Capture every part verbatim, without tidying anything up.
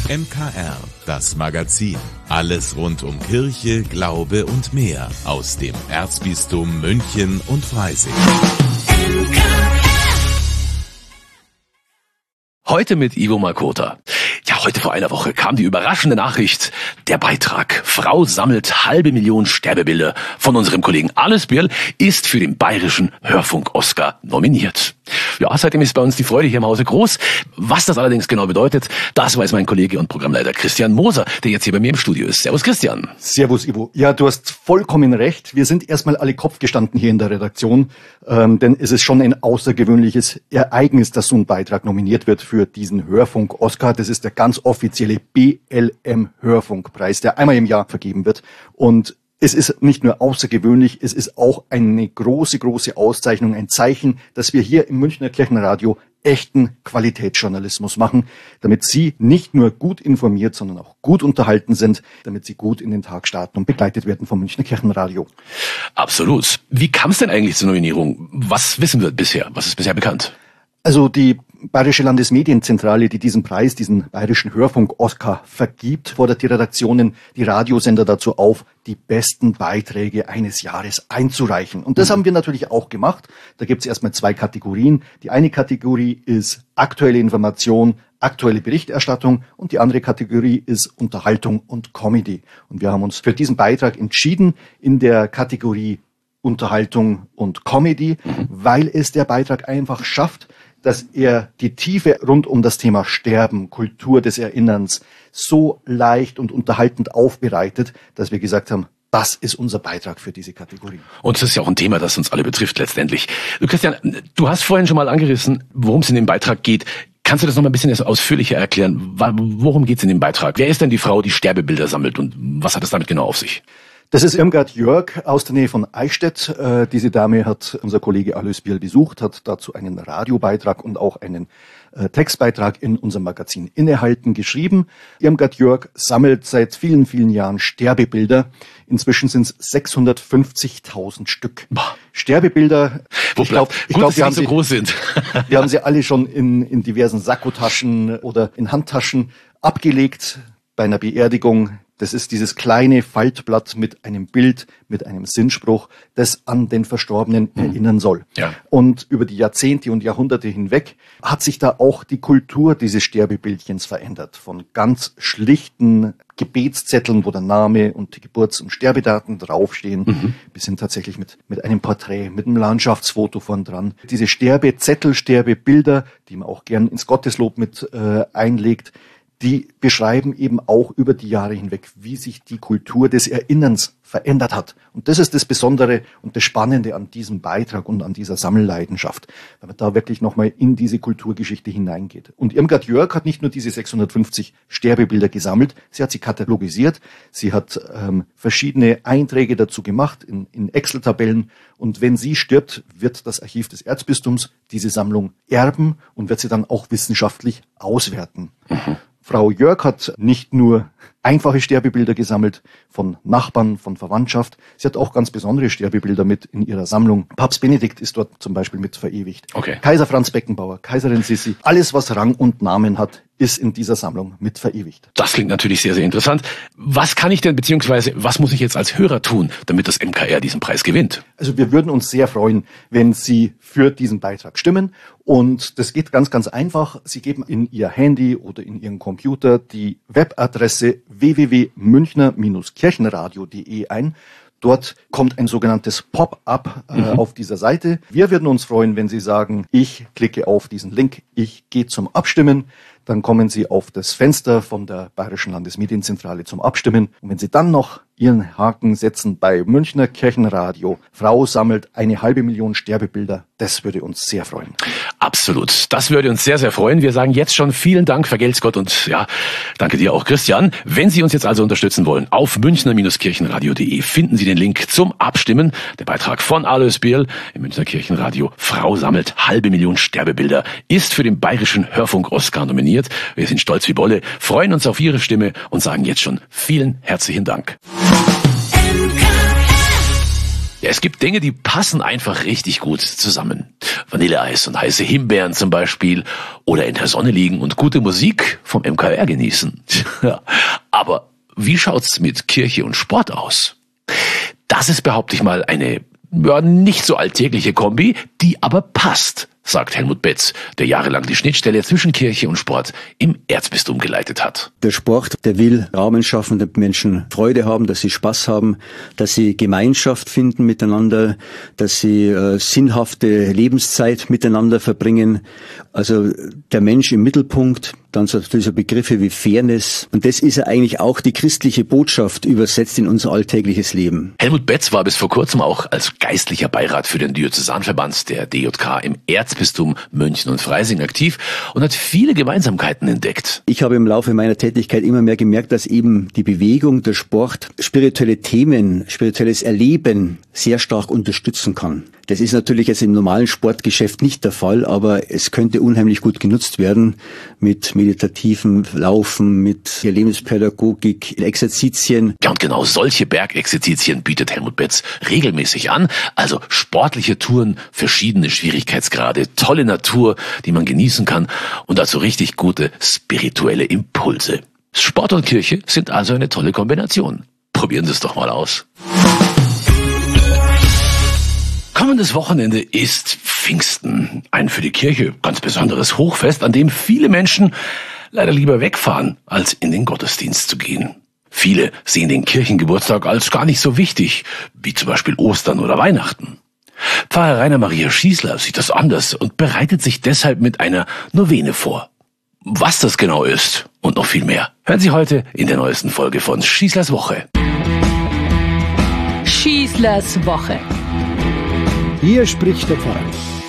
M K R, das Magazin. Alles rund um Kirche, Glaube und mehr aus dem Erzbistum München und Freising. Heute mit Ivo Makota. Ja, heute vor einer Woche kam die überraschende Nachricht, der Beitrag Frau sammelt halbe Million Sterbebilder von unserem Kollegen Alois Birl ist für den Bayerischen Hörfunk-Oscar nominiert. Ja, seitdem ist bei uns die Freude hier im Hause groß. Was das allerdings genau bedeutet, das weiß mein Kollege und Programmleiter Christian Moser, der jetzt hier bei mir im Studio ist. Servus Christian. Servus Ivo. Ja, du hast vollkommen recht. Wir sind erstmal alle Kopf gestanden hier in der Redaktion, ähm, denn es ist schon ein außergewöhnliches Ereignis, dass so ein Beitrag nominiert wird für diesen Hörfunk-Oscar. Das ist der ganz offizielle B L M-Hörfunkpreis, der einmal im Jahr vergeben wird. Und es ist nicht nur außergewöhnlich, es ist auch eine große, große Auszeichnung, ein Zeichen, dass wir hier im Münchner Kirchenradio echten Qualitätsjournalismus machen, damit Sie nicht nur gut informiert, sondern auch gut unterhalten sind, damit Sie gut in den Tag starten und begleitet werden vom Münchner Kirchenradio. Absolut. Wie kam es denn eigentlich zur Nominierung? Was wissen wir bisher? Was ist bisher bekannt? Also die Bayerische Landesmedienzentrale, die diesen Preis, diesen Bayerischen Hörfunk-Oscar vergibt, fordert die Redaktionen, die Radiosender dazu auf, die besten Beiträge eines Jahres einzureichen. Und das mhm. haben wir natürlich auch gemacht. Da gibt es erstmal zwei Kategorien. Die eine Kategorie ist aktuelle Information, aktuelle Berichterstattung und die andere Kategorie ist Unterhaltung und Comedy. Und wir haben uns für diesen Beitrag entschieden in der Kategorie Unterhaltung und Comedy, mhm. weil es der Beitrag einfach schafft, dass er die Tiefe rund um das Thema Sterben, Kultur des Erinnerns so leicht und unterhaltend aufbereitet, dass wir gesagt haben, das ist unser Beitrag für diese Kategorie. Und das ist ja auch ein Thema, das uns alle betrifft letztendlich. Du Christian, du hast vorhin schon mal angerissen, worum es in dem Beitrag geht. Kannst du das noch mal ein bisschen ausführlicher erklären? Worum geht es in dem Beitrag? Wer ist denn die Frau, die Sterbebilder sammelt und was hat es damit genau auf sich? Das ist Irmgard Jörg aus der Nähe von Eichstätt. Äh, diese Dame hat unser Kollege Alois Birl besucht, hat dazu einen Radiobeitrag und auch einen äh, Textbeitrag in unserem Magazin Innehalten geschrieben. Irmgard Jörg sammelt seit vielen, vielen Jahren Sterbebilder. Inzwischen sind es sechshundertfünfzigtausend Stück. Boah. Sterbebilder. Wo ich glaube, ich glaub, wir haben so sie, groß sind. Wir haben sie alle schon in, in diversen Sakkotaschen oder in Handtaschen abgelegt bei einer Beerdigung. Das ist dieses kleine Faltblatt mit einem Bild, mit einem Sinnspruch, das an den Verstorbenen mhm. erinnern soll. Ja. Und über die Jahrzehnte und Jahrhunderte hinweg hat sich da auch die Kultur dieses Sterbebildchens verändert. Von ganz schlichten Gebetszetteln, wo der Name und die Geburts- und Sterbedaten draufstehen, mhm. bis hin tatsächlich mit, mit einem Porträt, mit einem Landschaftsfoto vorn dran. Diese Sterbezettel, Sterbebilder, die man auch gern ins Gotteslob mit äh, einlegt, die beschreiben eben auch über die Jahre hinweg, wie sich die Kultur des Erinnerns verändert hat. Und das ist das Besondere und das Spannende an diesem Beitrag und an dieser Sammelleidenschaft, weil man da wirklich nochmal in diese Kulturgeschichte hineingeht. Und Irmgard Jörg hat nicht nur diese sechshundertfünfzig Sterbebilder gesammelt, sie hat sie katalogisiert, sie hat ähm, verschiedene Einträge dazu gemacht in, in Excel-Tabellen. Und wenn sie stirbt, wird das Archiv des Erzbistums diese Sammlung erben und wird sie dann auch wissenschaftlich auswerten. Mhm. Frau Jörg hat nicht nur einfache Sterbebilder gesammelt von Nachbarn, von Verwandtschaft. Sie hat auch ganz besondere Sterbebilder mit in ihrer Sammlung. Papst Benedikt ist dort zum Beispiel mit verewigt. Okay. Kaiser Franz Beckenbauer, Kaiserin Sissi. Alles, was Rang und Namen hat, ist in dieser Sammlung mit verewigt. Das klingt natürlich sehr, sehr interessant. Was kann ich denn, beziehungsweise was muss ich jetzt als Hörer tun, damit das M K R diesen Preis gewinnt? Also wir würden uns sehr freuen, wenn Sie für diesen Beitrag stimmen. Und das geht ganz, ganz einfach. Sie geben in Ihr Handy oder in Ihren Computer die Webadresse w w w punkt münchner kirchenradio punkt d e ein. Dort kommt ein sogenanntes Pop-up äh, mhm. auf dieser Seite. Wir würden uns freuen, wenn Sie sagen, ich klicke auf diesen Link, ich gehe zum Abstimmen. Dann kommen Sie auf das Fenster von der Bayerischen Landesmedienzentrale zum Abstimmen. Und wenn Sie dann noch Ihren Haken setzen bei Münchner Kirchenradio, Frau sammelt eine halbe Million Sterbebilder, das würde uns sehr freuen. Absolut, das würde uns sehr, sehr freuen. Wir sagen jetzt schon vielen Dank, vergelt's Gott und ja, danke dir auch, Christian. Wenn Sie uns jetzt also unterstützen wollen, auf münchner kirchenradio punkt d e finden Sie den Link zum Abstimmen. Der Beitrag von Alois Birl im Münchner Kirchenradio, Frau sammelt halbe Million Sterbebilder, ist für den Bayerischen Hörfunk-Oscar nominiert. Wir sind stolz wie Bolle, freuen uns auf Ihre Stimme und sagen jetzt schon vielen herzlichen Dank. Ja, es gibt Dinge, die passen einfach richtig gut zusammen. Vanilleeis und heiße Himbeeren zum Beispiel. Oder in der Sonne liegen und gute Musik vom M K R genießen. Ja, aber wie schaut's mit Kirche und Sport aus? Das ist, behaupte ich mal, eine ja, nicht so alltägliche Kombi, die aber passt, sagt Helmut Betz, der jahrelang die Schnittstelle zwischen Kirche und Sport im Erzbistum geleitet hat. Der Sport, der will Rahmen schaffen, dass Menschen Freude haben, dass sie Spaß haben, dass sie Gemeinschaft finden miteinander, dass sie äh, sinnhafte Lebenszeit miteinander verbringen. Also der Mensch im Mittelpunkt, dann so diese Begriffe wie Fairness. Und das ist ja eigentlich auch die christliche Botschaft übersetzt in unser alltägliches Leben. Helmut Betz war bis vor kurzem auch als geistlicher Beirat für den Diözesanverband der D J K im Erzbistum München und Freising aktiv und hat viele Gemeinsamkeiten entdeckt. Ich habe im Laufe meiner Tätigkeit immer mehr gemerkt, dass eben die Bewegung, der Sport, spirituelle Themen, spirituelles Erleben sehr stark unterstützen kann. Das ist natürlich jetzt im normalen Sportgeschäft nicht der Fall, aber es könnte unheimlich gut genutzt werden mit meditativem Laufen, mit Lebenspädagogik, Exerzitien. Ja, und genau solche Bergexerzitien bietet Helmut Betz regelmäßig an. Also sportliche Touren, verschiedene Schwierigkeitsgrade, tolle Natur, die man genießen kann und dazu richtig gute spirituelle Impulse. Sport und Kirche sind also eine tolle Kombination. Probieren Sie es doch mal aus. Kommendes Wochenende ist Pfingsten, ein für die Kirche ganz besonderes Hochfest, an dem viele Menschen leider lieber wegfahren, als in den Gottesdienst zu gehen. Viele sehen den Kirchengeburtstag als gar nicht so wichtig, wie zum Beispiel Ostern oder Weihnachten. Pfarrer Rainer Maria Schießler sieht das anders und bereitet sich deshalb mit einer Novene vor. Was das genau ist und noch viel mehr, hören Sie heute in der neuesten Folge von Schießlers Woche. Schießlers Woche. Hier spricht der Pfarrer.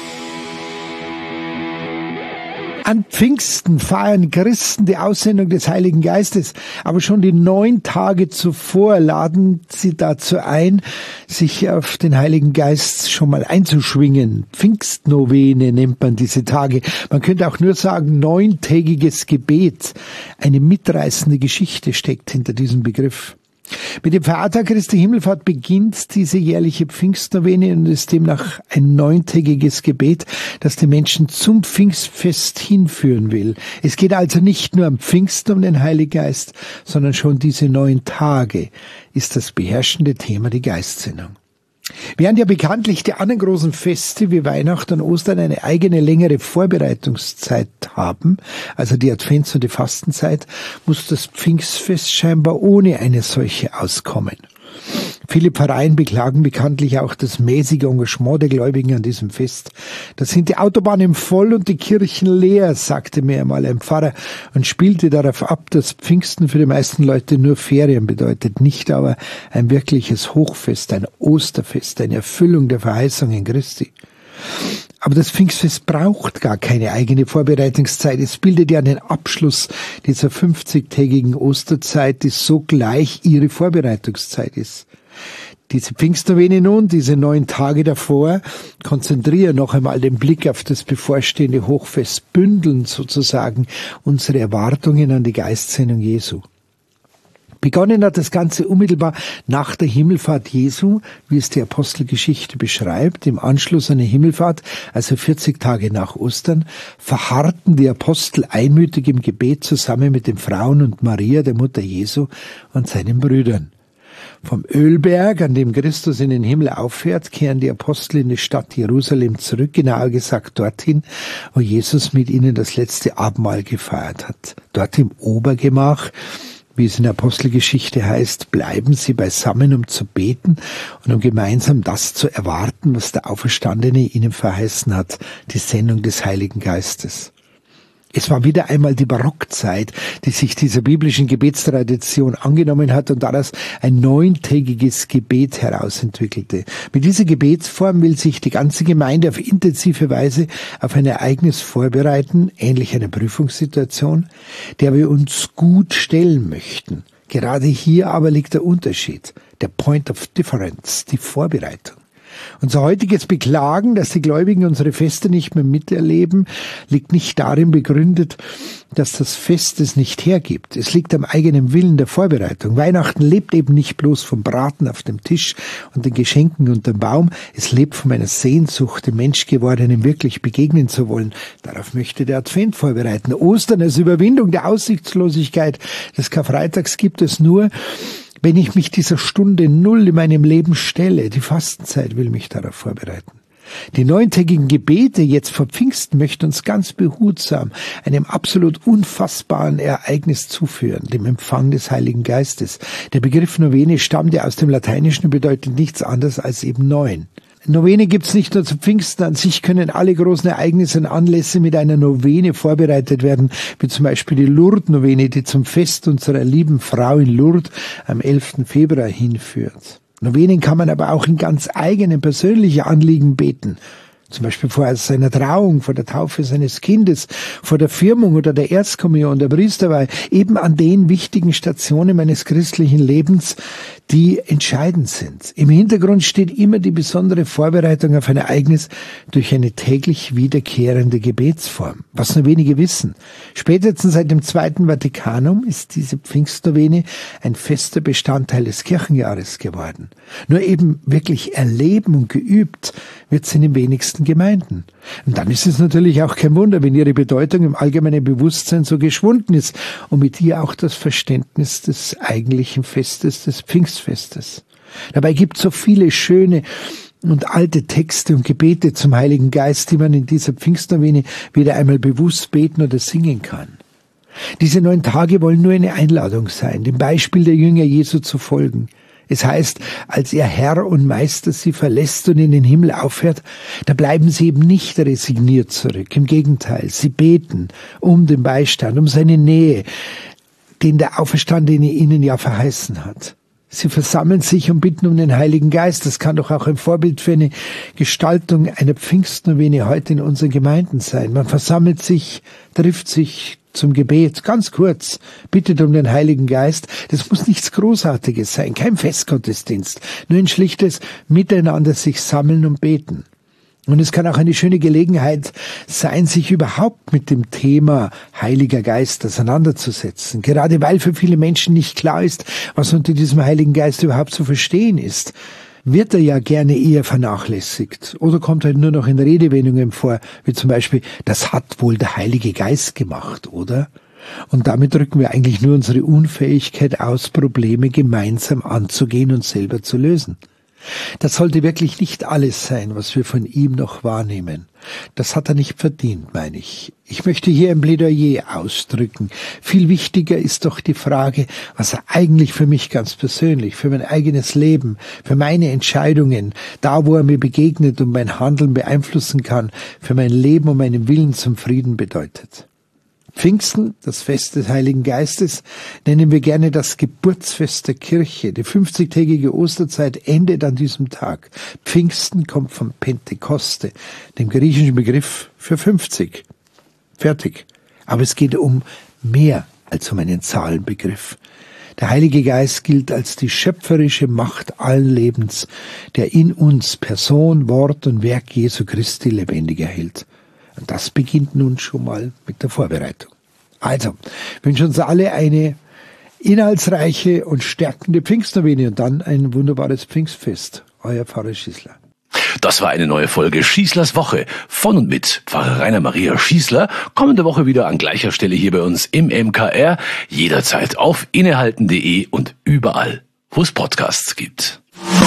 An Pfingsten feiern Christen die Aussendung des Heiligen Geistes, aber schon die neun Tage zuvor laden sie dazu ein, sich auf den Heiligen Geist schon mal einzuschwingen. Pfingstnovene nennt man diese Tage. Man könnte auch nur sagen, neuntägiges Gebet. Eine mitreißende Geschichte steckt hinter diesem Begriff. Mit dem Feiertag Christi Himmelfahrt beginnt diese jährliche Pfingstnovene und ist demnach ein neuntägiges Gebet, das die Menschen zum Pfingstfest hinführen will. Es geht also nicht nur am Pfingsten um den Heiligen Geist, sondern schon diese neun Tage ist das beherrschende Thema die Geistsendung. Während ja bekanntlich die anderen großen Feste wie Weihnachten und Ostern eine eigene längere Vorbereitungszeit haben, also die Advents- und die Fastenzeit, muss das Pfingstfest scheinbar ohne eine solche auskommen. Viele Pfarreien beklagen bekanntlich auch das mäßige Engagement der Gläubigen an diesem Fest. Da sind die Autobahnen voll und die Kirchen leer, sagte mir einmal ein Pfarrer und spielte darauf ab, dass Pfingsten für die meisten Leute nur Ferien bedeutet, nicht aber ein wirkliches Hochfest, ein Osterfest, eine Erfüllung der Verheißungen Christi. Aber das Pfingstfest braucht gar keine eigene Vorbereitungszeit. Es bildet ja den Abschluss dieser fünfzigtägigen Osterzeit, die sogleich ihre Vorbereitungszeit ist. Diese Pfingstnovene nun, diese neun Tage davor, konzentrieren noch einmal den Blick auf das bevorstehende Hochfest, bündeln sozusagen unsere Erwartungen an die Geistsendung Jesu. Begonnen hat das Ganze unmittelbar nach der Himmelfahrt Jesu, wie es die Apostelgeschichte beschreibt. Im Anschluss an die Himmelfahrt, also vierzig Tage nach Ostern, verharrten die Apostel einmütig im Gebet zusammen mit den Frauen und Maria, der Mutter Jesu, und seinen Brüdern. Vom Ölberg, an dem Christus in den Himmel auffährt, kehren die Apostel in die Stadt Jerusalem zurück, genauer gesagt dorthin, wo Jesus mit ihnen das letzte Abendmahl gefeiert hat. Dort im Obergemach, wie es in der Apostelgeschichte heißt, bleiben sie beisammen, um zu beten und um gemeinsam das zu erwarten, was der Auferstandene ihnen verheißen hat, die Sendung des Heiligen Geistes. Es war wieder einmal die Barockzeit, die sich dieser biblischen Gebetstradition angenommen hat und daraus ein neuntägiges Gebet herausentwickelte. Mit dieser Gebetsform will sich die ganze Gemeinde auf intensive Weise auf ein Ereignis vorbereiten, ähnlich einer Prüfungssituation, der wir uns gut stellen möchten. Gerade hier aber liegt der Unterschied, der Point of Difference, die Vorbereitung. Unser heutiges Beklagen, dass die Gläubigen unsere Feste nicht mehr miterleben, liegt nicht darin begründet, dass das Fest es nicht hergibt. Es liegt am eigenen Willen der Vorbereitung. Weihnachten lebt eben nicht bloß vom Braten auf dem Tisch und den Geschenken unterm Baum. Es lebt von meiner Sehnsucht, dem Menschgewordenen wirklich begegnen zu wollen. Darauf möchte der Advent vorbereiten. Ostern als Überwindung der Aussichtslosigkeit des Karfreitags gibt es nur, wenn ich mich dieser Stunde Null in meinem Leben stelle. Die Fastenzeit will mich darauf vorbereiten. Die neuntägigen Gebete jetzt vor Pfingsten möchten uns ganz behutsam einem absolut unfassbaren Ereignis zuführen, dem Empfang des Heiligen Geistes. Der Begriff Novene stammt ja aus dem Lateinischen und bedeutet nichts anderes als eben neun. Novene gibt's nicht nur zu Pfingsten, an sich können alle großen Ereignisse und Anlässe mit einer Novene vorbereitet werden, wie zum Beispiel die Lourdes-Novene, die zum Fest unserer lieben Frau in Lourdes am elften Februar hinführt. Novenen kann man aber auch in ganz eigenen persönlichen Anliegen beten. Zum Beispiel vor seiner Trauung, vor der Taufe seines Kindes, vor der Firmung oder der Erstkommunion, der Priesterweihe, eben an den wichtigen Stationen meines christlichen Lebens, die entscheidend sind. Im Hintergrund steht immer die besondere Vorbereitung auf ein Ereignis durch eine täglich wiederkehrende Gebetsform, was nur wenige wissen. Spätestens seit dem Zweiten Vatikanum ist diese Pfingstnovene ein fester Bestandteil des Kirchenjahres geworden. Nur eben wirklich erleben und geübt wird sie in den wenigsten Gemeinden. Und dann ist es natürlich auch kein Wunder, wenn ihre Bedeutung im allgemeinen Bewusstsein so geschwunden ist und mit ihr auch das Verständnis des eigentlichen Festes, des Pfingstfestes. Dabei gibt es so viele schöne und alte Texte und Gebete zum Heiligen Geist, die man in dieser Pfingstnovene wieder einmal bewusst beten oder singen kann. Diese neun Tage wollen nur eine Einladung sein, dem Beispiel der Jünger Jesu zu folgen. Es heißt, als ihr Herr und Meister sie verlässt und in den Himmel auffährt, da bleiben sie eben nicht resigniert zurück. Im Gegenteil, sie beten um den Beistand, um seine Nähe, den der Auferstandene ihnen ja verheißen hat. Sie versammeln sich und bitten um den Heiligen Geist. Das kann doch auch ein Vorbild für eine Gestaltung einer Pfingstnovene heute in unseren Gemeinden sein. Man versammelt sich, trifft sich zum Gebet, ganz kurz, bittet um den Heiligen Geist. Das muss nichts Großartiges sein, kein Festgottesdienst, nur ein schlichtes Miteinander sich sammeln und beten. Und es kann auch eine schöne Gelegenheit sein, sich überhaupt mit dem Thema Heiliger Geist auseinanderzusetzen. Gerade weil für viele Menschen nicht klar ist, was unter diesem Heiligen Geist überhaupt zu verstehen ist, wird er ja gerne eher vernachlässigt oder kommt halt nur noch in Redewendungen vor, wie zum Beispiel, das hat wohl der Heilige Geist gemacht, oder? Und damit drücken wir eigentlich nur unsere Unfähigkeit aus, Probleme gemeinsam anzugehen und selber zu lösen. Das sollte wirklich nicht alles sein, was wir von ihm noch wahrnehmen. Das hat er nicht verdient, meine ich. Ich möchte hier ein Plädoyer ausdrücken. Viel wichtiger ist doch die Frage, was er eigentlich für mich ganz persönlich, für mein eigenes Leben, für meine Entscheidungen, da wo er mir begegnet und mein Handeln beeinflussen kann, für mein Leben und meinen Willen zum Frieden bedeutet. Pfingsten, das Fest des Heiligen Geistes, nennen wir gerne das Geburtsfest der Kirche. Die fünfzigtägige Osterzeit endet an diesem Tag. Pfingsten kommt von Pentekoste, dem griechischen Begriff für fünfzig. Fertig. Aber es geht um mehr als um einen Zahlenbegriff. Der Heilige Geist gilt als die schöpferische Macht allen Lebens, der in uns Person, Wort und Werk Jesu Christi lebendig erhält. Und das beginnt nun schon mal mit der Vorbereitung. Also, wünsche uns alle eine inhaltsreiche und stärkende Pfingstnovene und dann ein wunderbares Pfingstfest. Euer Pfarrer Schießler. Das war eine neue Folge Schießlers Woche von und mit Pfarrer Rainer Maria Schießler. Kommende Woche wieder an gleicher Stelle hier bei uns im M K R. Jederzeit auf innehalten punkt de und überall, wo es Podcasts gibt.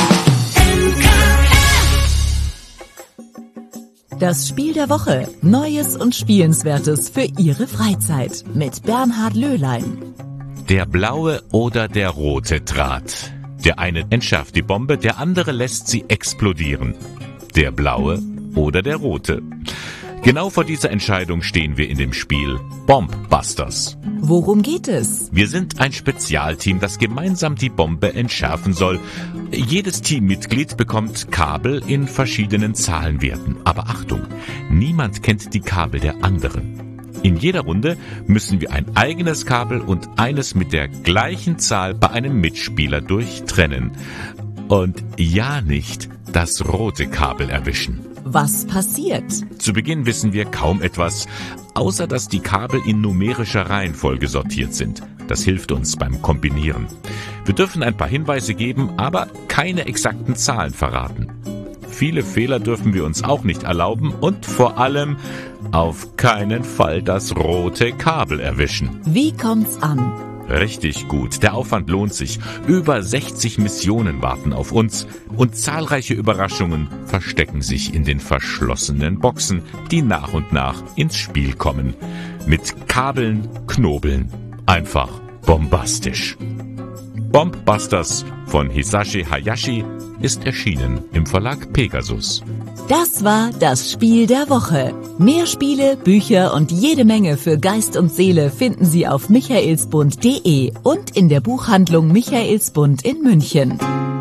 Das Spiel der Woche. Neues und Spielenswertes für Ihre Freizeit. Mit Bernhard Löhlein. Der blaue oder der rote Draht. Der eine entschärft die Bombe, der andere lässt sie explodieren. Der blaue oder der rote. Genau vor dieser Entscheidung stehen wir in dem Spiel Bombbusters. Worum geht es? Wir sind ein Spezialteam, das gemeinsam die Bombe entschärfen soll. Jedes Teammitglied bekommt Kabel in verschiedenen Zahlenwerten. Aber Achtung, niemand kennt die Kabel der anderen. In jeder Runde müssen wir ein eigenes Kabel und eines mit der gleichen Zahl bei einem Mitspieler durchtrennen. Und ja nicht das rote Kabel erwischen. Was passiert? Zu Beginn wissen wir kaum etwas, außer dass die Kabel in numerischer Reihenfolge sortiert sind. Das hilft uns beim Kombinieren. Wir dürfen ein paar Hinweise geben, aber keine exakten Zahlen verraten. Viele Fehler dürfen wir uns auch nicht erlauben und vor allem auf keinen Fall das rote Kabel erwischen. Wie kommt's an? Richtig gut, der Aufwand lohnt sich. Über sechzig Missionen warten auf uns und zahlreiche Überraschungen verstecken sich in den verschlossenen Boxen, die nach und nach ins Spiel kommen. Mit Kabeln, Knobeln, einfach bombastisch. Bombbusters von Hisashi Hayashi ist erschienen im Verlag Pegasus. Das war das Spiel der Woche. Mehr Spiele, Bücher und jede Menge für Geist und Seele finden Sie auf michaelsbund punkt de und in der Buchhandlung Michaelsbund in München.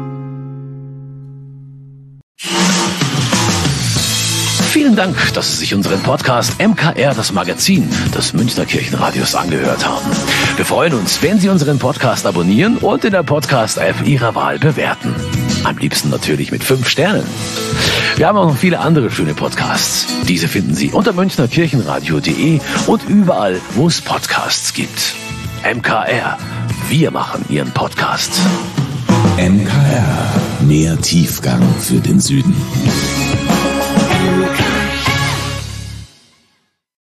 Vielen Dank, dass Sie sich unseren Podcast M K R, das Magazin des Münchner Kirchenradios, angehört haben. Wir freuen uns, wenn Sie unseren Podcast abonnieren und in der Podcast-App Ihrer Wahl bewerten. Am liebsten natürlich mit fünf Sternen. Wir haben auch noch viele andere schöne Podcasts. Diese finden Sie unter münchner kirchenradio punkt de und überall, wo es Podcasts gibt. M K R, wir machen Ihren Podcast. M K R, mehr Tiefgang für den Süden.